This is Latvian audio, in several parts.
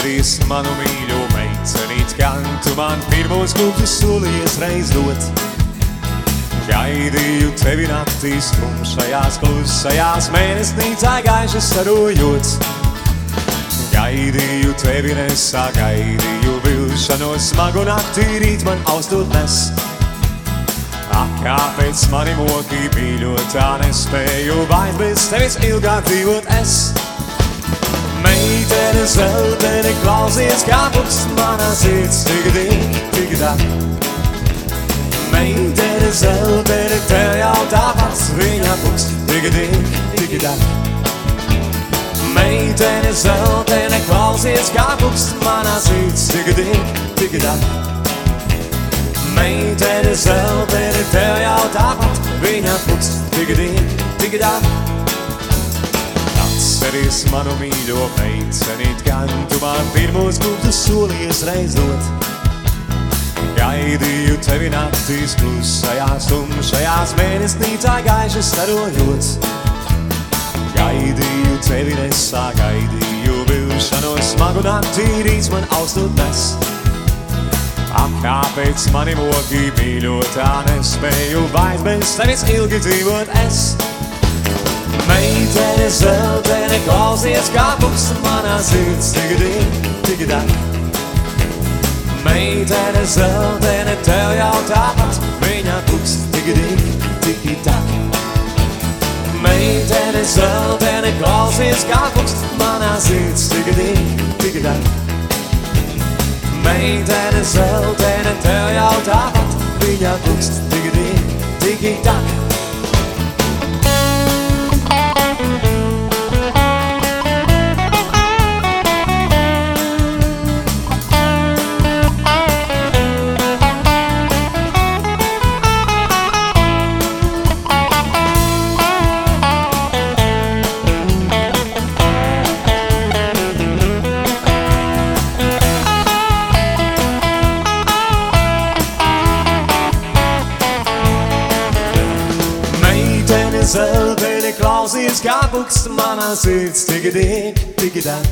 Atceries manu mīļo meicenīt, gan tu man pirmos kūpļus solījies reiz dot. Gaidīju tevi naktīs tumšajās, klusajās, mēnesnīcā gaišas sarojot. Gaidīju tevi nesagaidīju, vilšanos smagu naktī rīt man austot nes. Kāpēc mani moki mīļotā nespēju, vai bez tevis ilgāk dzīvot es? Meitene zeltene, klausies, kā puks manā sirds, tik dik, tik dak. Meitene zeltene, tev jau tāpats viņa puks, tik dik, tik dak. Meitene zeltene, klausies, kā puks manā sirds, tik dik, tik dak. Meitene zeltene, tev jau tāpat viņa puks, tik dik, tik dak. Atceries manu mīļo meicenīt, gan tu man pirmos kūpļus solījies reiz dot. Gaidīju tevi naktīs klusajās, tumšajās, mēnesnīcā gaišas starojot. Gaidīju tevi nesagaidīju, vilšanos smagu naktī rīts man austot nes. Kāpēc mani moki mīļotā nespēju, vai bez tevis ilgi dzīvot es? Meitene zeltene, klausies, kā puks manā sirds, tik dik, tik dak. Meitene zeltene, tev jau tāpat viņa puks, tik dik, tik dak. Meitene zeltene, klausies, kā puks manā sirds, tik dik, tik dak. Meitene zeltene, tev jau tāpat viņa puks, tik dik, tik dak. Zeltene, klausies, kā puks manā sirds, tik dik, tik dak.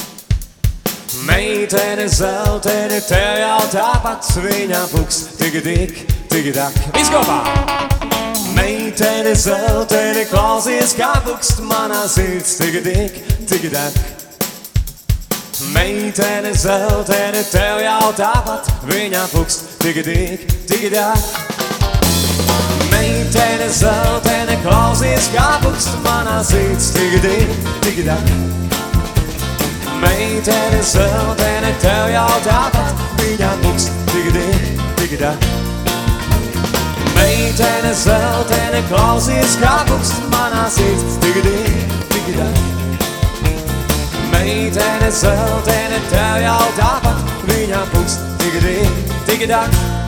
Meitene zeltene, tev jau tāpat viņa puks, tik dik, tik dak. Viss kopā! Meitene zeltene, klausies, kā puks manā sirds, tik dik, tik dak. Meitene zeltene, tev jau tāpat viņa puks, tik dik, tik dak. Meitene zeltene, klausies, kā puks manā sirds, tik dik, tik dak. Meitene zeltene, tev jau tāpat viņa puks, tik dik, tik dak. Meitene zeltene, klausies, kā puks manā sirds, tik dik, tik dak. Meitene zeltene, tev jau tāpat viņa puks, tik dik, tik dak.